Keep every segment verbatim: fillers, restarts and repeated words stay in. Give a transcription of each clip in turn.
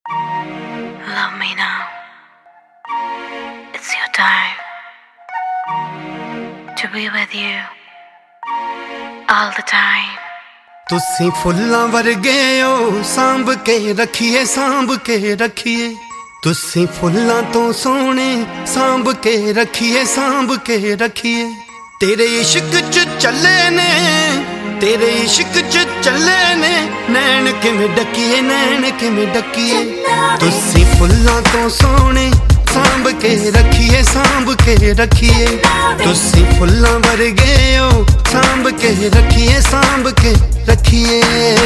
Love me now. It's your time to be with you all the time. तुसी फुल्लां वर्गे ओ सांभ के रखिए सांभ के रखिए तुसी फुल्लां तो सोहणे सांभ के रखिए सांभ के रखिए तेरे इश्क च चले ने तेरे इश्क च चले ने नैन किवें डकिए नैन किवें डकिए तुसी फुल्लां तो सोहणे सांभ के रखिए सांभ के रखिए तुसी फुल्लां वर्गे ओ सांभ के रखिए सांभ के रखिए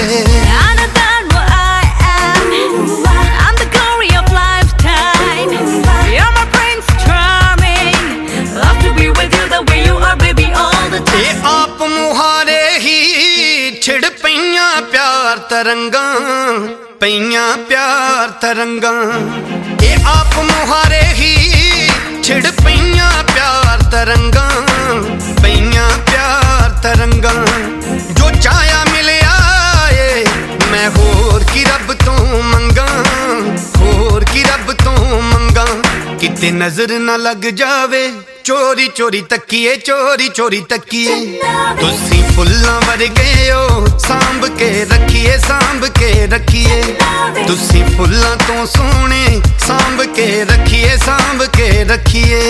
आप मुहारे ही छिड़ पईयां प्यार तरंगा पईयां प्यार तरंगा ए आप मुहारे ही छिड़ पईयां प्यार तरंगा पईयां प्यार तरंगा जो चाया मिलिया ए मैं होर की रब तो मंगा होर की रब तो मंगा किते नजर ना लग जावे चोरी चोरी तकिए चोरी चोरी तकिए तुसी फुल्लां वर्गे ओ सांभ के रखिए सांभ के रखिए तुसी फुल्लां तो सोहणे सांभ के रखिए सांभ के रखिए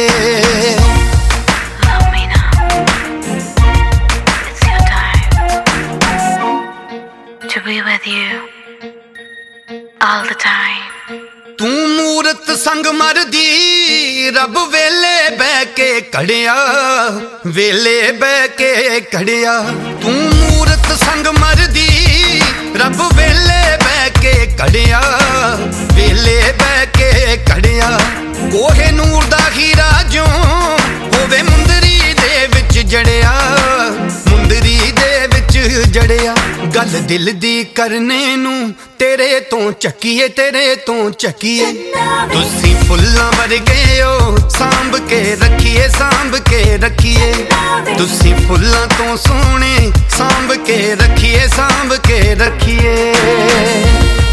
Love me now. It's your time to be with you all the time. तू मूरत संग मरदी रब वेले बह के खड़िया वेले बह के खड़िया तू मूरत संग मरदी रब वेले बह के खड़िया वेले बह के खड़िया कोहे नूर दा हीरा जो होवे मुंदरी दे विच जड़िया मुंदरी दे विच जड़िया गल दिल दी करने नू तेरे तो चकीए तेरे तो चकीए तुसी फुल्लां वर्गे ओ सांभ के रखिए सांभ के रखिए तुसी फुल्लां तो सोहणे सांभ के रखिए सांभ के रखिए